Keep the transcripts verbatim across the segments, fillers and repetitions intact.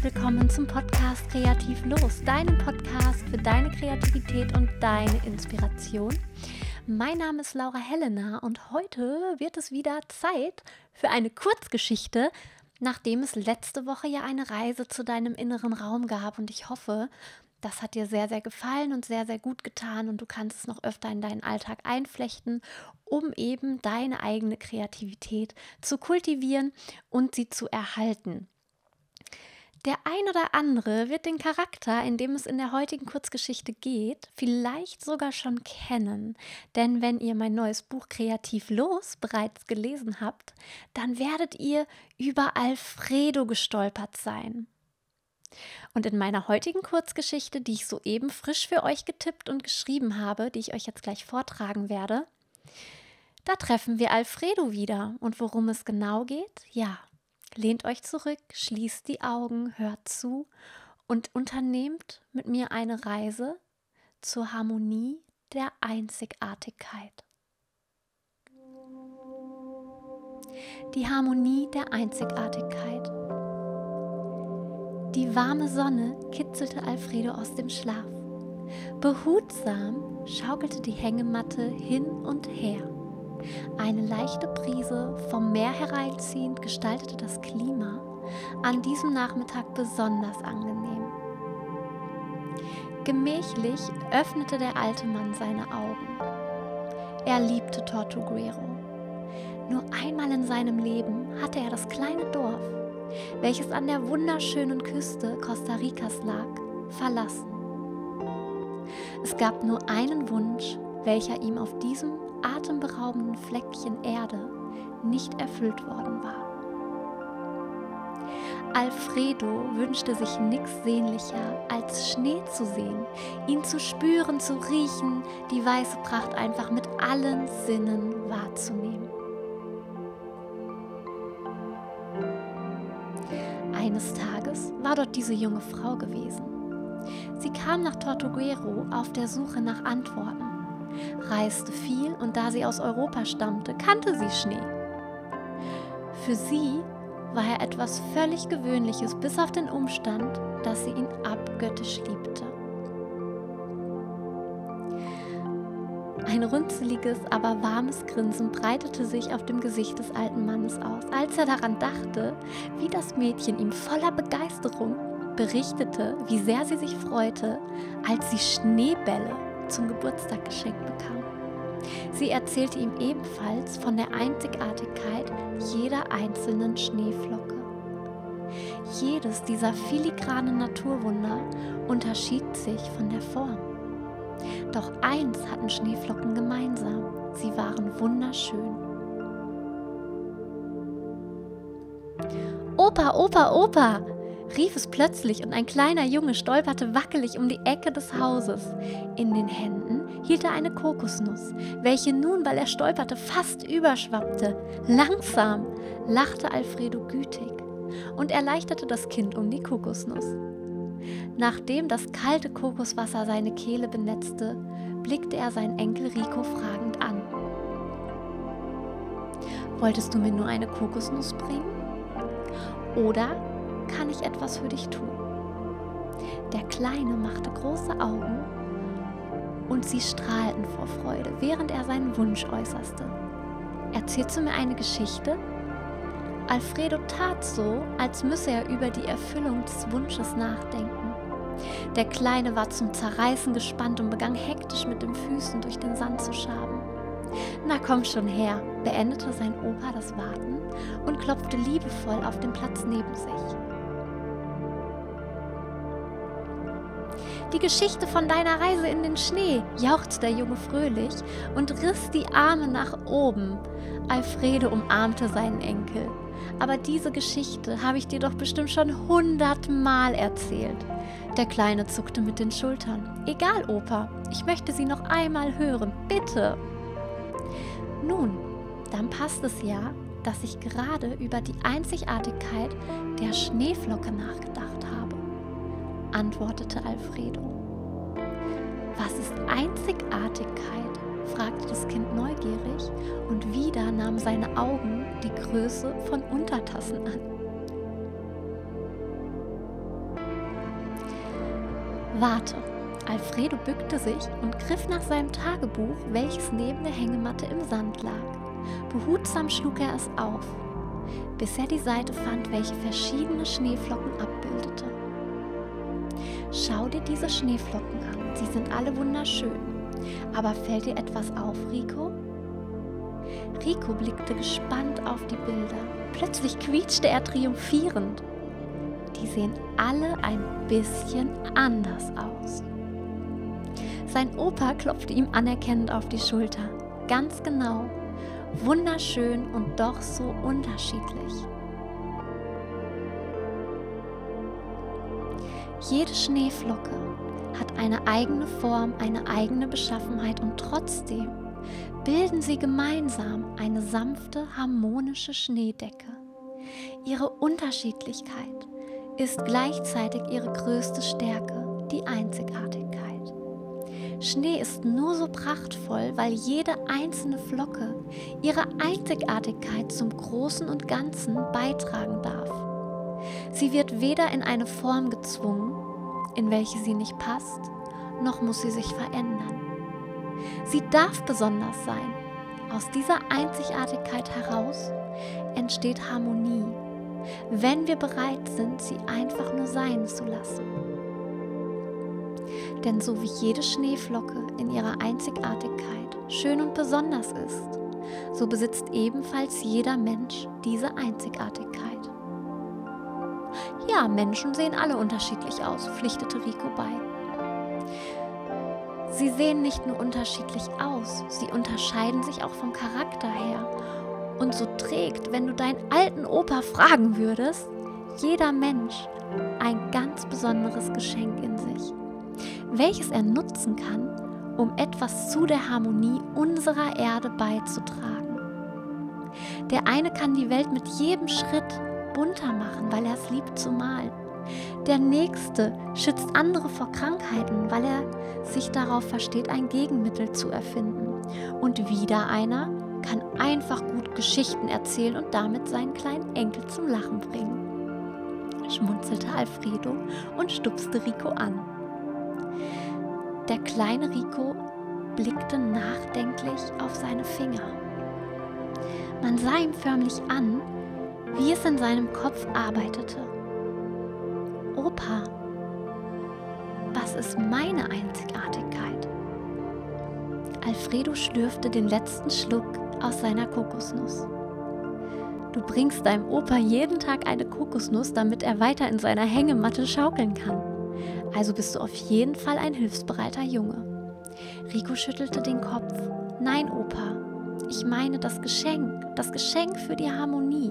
willkommen zum Podcast Kreativ los, deinem Podcast für deine Kreativität und deine Inspiration. Mein Name ist Laura Helena und heute wird es wieder Zeit für eine Kurzgeschichte, nachdem es letzte Woche ja eine Reise zu deinem inneren Raum gab und ich hoffe, das hat dir sehr, sehr gefallen und sehr, sehr gut getan und du kannst es noch öfter in deinen Alltag einflechten, um eben deine eigene Kreativität zu kultivieren und sie zu erhalten. Der ein oder andere wird den Charakter, in dem es in der heutigen Kurzgeschichte geht, vielleicht sogar schon kennen. Denn wenn ihr mein neues Buch Kreativ los bereits gelesen habt, dann werdet ihr über Alfredo gestolpert sein. Und in meiner heutigen Kurzgeschichte, die ich soeben frisch für euch getippt und geschrieben habe, die ich euch jetzt gleich vortragen werde, da treffen wir Alfredo wieder. Und worum es genau geht? Ja, lehnt euch zurück, schließt die Augen, hört zu und unternehmt mit mir eine Reise zur Harmonie der Einzigartigkeit. Die Harmonie der Einzigartigkeit. Die warme Sonne kitzelte Alfredo aus dem Schlaf. Behutsam schaukelte die Hängematte hin und her. Eine leichte Brise vom Meer hereinziehend gestaltete das Klima an diesem Nachmittag besonders angenehm. Gemächlich öffnete der alte Mann seine Augen. Er liebte Tortuguero. Nur einmal in seinem Leben hatte er das kleine Dorf, welches an der wunderschönen Küste Costa Ricas lag, verlassen. Es gab nur einen Wunsch, welcher ihm auf diesem atemberaubenden Fleckchen Erde nicht erfüllt worden war. Alfredo wünschte sich nichts sehnlicher, als Schnee zu sehen, ihn zu spüren, zu riechen, die weiße Pracht einfach mit allen Sinnen wahrzunehmen. Eines Tages war dort diese junge Frau gewesen. Sie kam nach Tortuguero auf der Suche nach Antworten, reiste viel und da sie aus Europa stammte, kannte sie Schnee. Für sie war er etwas völlig Gewöhnliches, bis auf den Umstand, dass sie ihn abgöttisch liebte. Ein runzeliges, aber warmes Grinsen breitete sich auf dem Gesicht des alten Mannes aus, als er daran dachte, wie das Mädchen ihm voller Begeisterung berichtete, wie sehr sie sich freute, als sie Schneebälle zum Geburtstag geschenkt bekam. Sie erzählte ihm ebenfalls von der Einzigartigkeit jeder einzelnen Schneeflocke. Jedes dieser filigranen Naturwunder unterschied sich von der Form. Doch eins hatten Schneeflocken gemeinsam: sie waren wunderschön. Opa, Opa, Opa! Rief es plötzlich und ein kleiner Junge stolperte wackelig um die Ecke des Hauses. In den Händen hielt er eine Kokosnuss, welche nun, weil er stolperte, fast überschwappte. Langsam lachte Alfredo gütig und erleichterte das Kind um die Kokosnuss. Nachdem das kalte Kokoswasser seine Kehle benetzte, blickte er seinen Enkel Rico fragend an. Wolltest du mir nur eine Kokosnuss bringen? Oder kann ich etwas für dich tun? Der Kleine machte große Augen und sie strahlten vor Freude, während er seinen Wunsch äußerte. Erzählst du mir eine Geschichte? Alfredo tat so, als müsse er über die Erfüllung des Wunsches nachdenken. Der Kleine war zum Zerreißen gespannt und begann hektisch mit den Füßen durch den Sand zu schaben. Na komm schon her, beendete sein Opa das Warten und klopfte liebevoll auf den Platz neben sich. Die Geschichte von deiner Reise in den Schnee, jauchzte der Junge fröhlich und riss die Arme nach oben. Alfredo umarmte seinen Enkel. Aber diese Geschichte habe ich dir doch bestimmt schon hundertmal erzählt. Der Kleine zuckte mit den Schultern. Egal, Opa, ich möchte sie noch einmal hören, bitte. Nun, dann passt es ja, dass ich gerade über die Einzigartigkeit der Schneeflocke nachgedacht habe, antwortete Alfredo. Was ist Einzigartigkeit? Fragte das Kind neugierig und wieder nahmen seine Augen die Größe von Untertassen an. Warte. Alfredo bückte sich und griff nach seinem Tagebuch, welches neben der Hängematte im Sand lag. Behutsam schlug er es auf, bis er die Seite fand, welche verschiedene Schneeflocken abbildete. Schau dir diese Schneeflocken an, sie sind alle wunderschön. Aber fällt dir etwas auf, Rico? Rico blickte gespannt auf die Bilder. Plötzlich quietschte er triumphierend. Die sehen alle ein bisschen anders aus. Sein Opa klopfte ihm anerkennend auf die Schulter. Ganz genau. Wunderschön und doch so unterschiedlich. Jede Schneeflocke hat eine eigene Form, eine eigene Beschaffenheit und trotzdem bilden sie gemeinsam eine sanfte, harmonische Schneedecke. Ihre Unterschiedlichkeit ist gleichzeitig ihre größte Stärke, die Einzigartigkeit. Schnee ist nur so prachtvoll, weil jede einzelne Flocke ihre Einzigartigkeit zum Großen und Ganzen beitragen darf. Sie wird weder in eine Form gezwungen, in welche sie nicht passt, noch muss sie sich verändern. Sie darf besonders sein. Aus dieser Einzigartigkeit heraus entsteht Harmonie, wenn wir bereit sind, sie einfach nur sein zu lassen. Denn so wie jede Schneeflocke in ihrer Einzigartigkeit schön und besonders ist, so besitzt ebenfalls jeder Mensch diese Einzigartigkeit. Ja, Menschen sehen alle unterschiedlich aus, pflichtete Rico bei. Sie sehen nicht nur unterschiedlich aus, sie unterscheiden sich auch vom Charakter her. Und so trägt, wenn du deinen alten Opa fragen würdest, jeder Mensch ein ganz besonderes Geschenk in sich, welches er nutzen kann, um etwas zu der Harmonie unserer Erde beizutragen. Der eine kann die Welt mit jedem Schritt bunter machen, weil er es liebt zu malen. Der nächste schützt andere vor Krankheiten, weil er sich darauf versteht, ein Gegenmittel zu erfinden. Und wieder einer kann einfach gut Geschichten erzählen und damit seinen kleinen Enkel zum Lachen bringen, schmunzelte Alfredo und stupste Rico an. Der kleine Rico blickte nachdenklich auf seine Finger. Man sah ihm förmlich an, wie es in seinem Kopf arbeitete. Opa, was ist meine Einzigartigkeit? Alfredo schlürfte den letzten Schluck aus seiner Kokosnuss. Du bringst deinem Opa jeden Tag eine Kokosnuss, damit er weiter in seiner Hängematte schaukeln kann. Also bist du auf jeden Fall ein hilfsbereiter Junge. Rico schüttelte den Kopf. Nein, Opa, ich meine das Geschenk, das Geschenk für die Harmonie.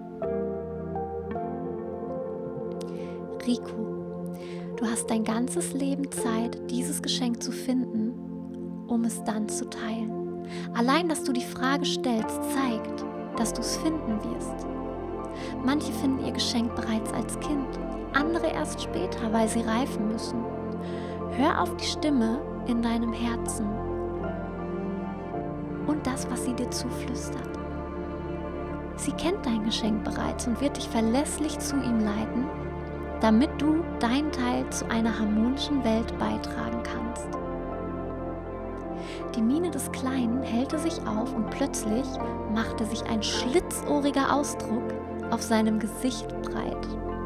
Rico, du hast dein ganzes Leben Zeit, dieses Geschenk zu finden, um es dann zu teilen. Allein, dass du die Frage stellst, zeigt, dass du es finden wirst. Manche finden ihr Geschenk bereits als Kind, andere erst später, weil sie reifen müssen. Hör auf die Stimme in deinem Herzen und das, was sie dir zuflüstert. Sie kennt dein Geschenk bereits und wird dich verlässlich zu ihm leiten, damit du deinen Teil zu einer harmonischen Welt beitragen kannst. Die Miene des Kleinen hellte sich auf und plötzlich machte sich ein schlitzohriger Ausdruck auf seinem Gesicht breit.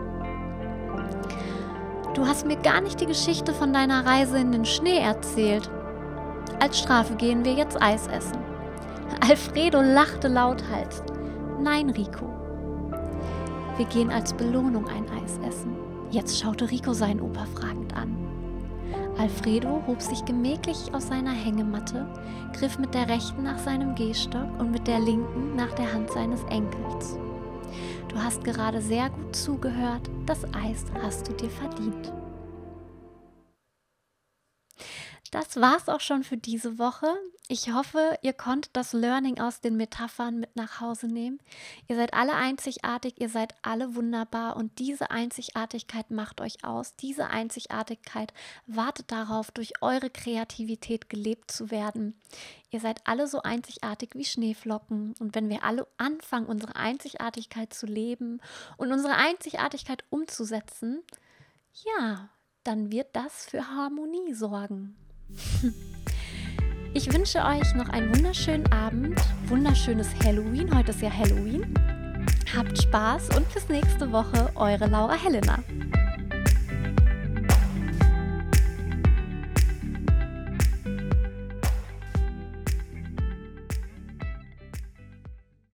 Du hast mir gar nicht die Geschichte von deiner Reise in den Schnee erzählt. Als Strafe gehen wir jetzt Eis essen. Alfredo lachte lauthals. Nein, Rico. Wir gehen als Belohnung ein Eis essen. Jetzt schaute Rico seinen Opa fragend an. Alfredo hob sich gemächlich aus seiner Hängematte, griff mit der rechten nach seinem Gehstock und mit der linken nach der Hand seines Enkels. Du hast gerade sehr gut zugehört, das Eis hast du dir verdient. Das war's auch schon für diese Woche. Ich hoffe, ihr konntet das Learning aus den Metaphern mit nach Hause nehmen. Ihr seid alle einzigartig, ihr seid alle wunderbar und diese Einzigartigkeit macht euch aus. Diese Einzigartigkeit wartet darauf, durch eure Kreativität gelebt zu werden. Ihr seid alle so einzigartig wie Schneeflocken und wenn wir alle anfangen, unsere Einzigartigkeit zu leben und unsere Einzigartigkeit umzusetzen, ja, dann wird das für Harmonie sorgen. Ich wünsche euch noch einen wunderschönen Abend, wunderschönes Halloween. Heute ist ja Halloween. Habt Spaß und bis nächste Woche, eure Laura Helena.